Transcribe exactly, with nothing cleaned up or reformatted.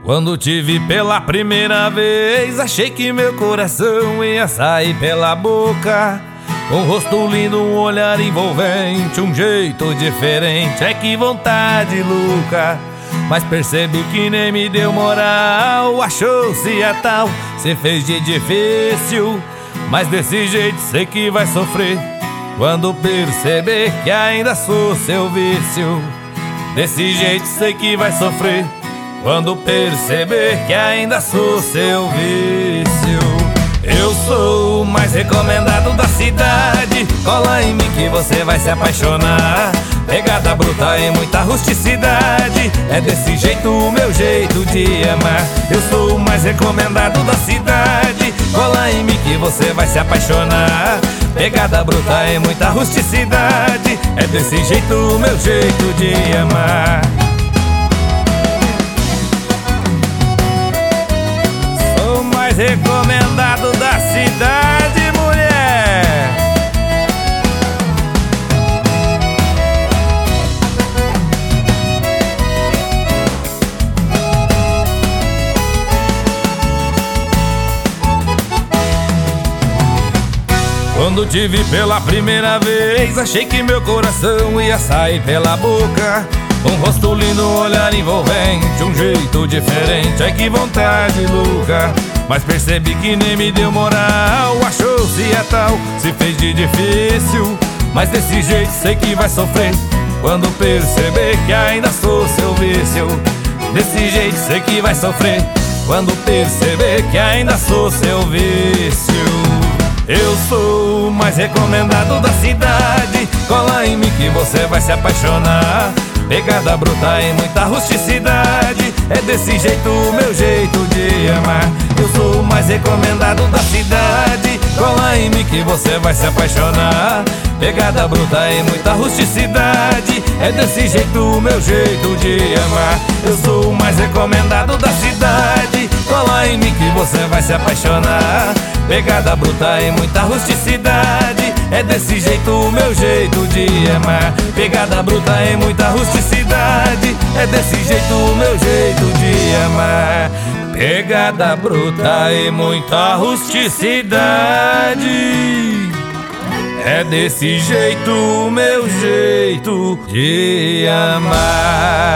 Quando te vi pela primeira vez, achei que meu coração ia sair pela boca. Um rosto lindo, um olhar envolvente, um jeito diferente, é que vontade louca. Mas percebi que nem me deu moral, achou-se a tal, cê fez de difícil. Mas desse jeito sei que vai sofrer quando perceber que ainda sou seu vício. Desse jeito sei que vai sofrer quando perceber que ainda sou seu vício. Eu sou o mais recomendado da cidade, cola em mim que você vai se apaixonar. Pegada bruta e muita rusticidade, é desse jeito o meu jeito de amar. Eu sou o mais recomendado da cidade, cola em mim que você vai se apaixonar. Pegada bruta e muita rusticidade, é desse jeito o meu jeito de amar. Sou o mais recomendado da cidade, mulher. Quando te vi pela primeira vez, achei que meu coração ia sair pela boca. Um rosto lindo, um olhar envolvente, um jeito diferente, ai que vontade louca. Mas percebi que nem me deu moral, achou-se a tal, se fez de difícil. Mas desse jeito sei que vai sofrer quando perceber que ainda sou seu vício. Desse jeito sei que vai sofrer quando perceber que ainda sou seu vício. Eu sou o mais recomendado da cidade, cola em mim que você vai se apaixonar. Pegada bruta e muita rusticidade, é desse jeito o meu jeito de amar. Eu sou o mais recomendado da cidade, cola em mim que você vai se apaixonar. Pegada bruta e muita rusticidade, é desse jeito o meu jeito de amar. Eu sou o mais recomendado da cidade, cola em mim que você vai se apaixonar. Pegada bruta e muita rusticidade, é desse jeito o meu jeito de amar. Pegada bruta e muita rusticidade, é desse jeito o meu jeito de amar. Pegada bruta e muita rusticidade, é desse jeito o meu jeito de amar.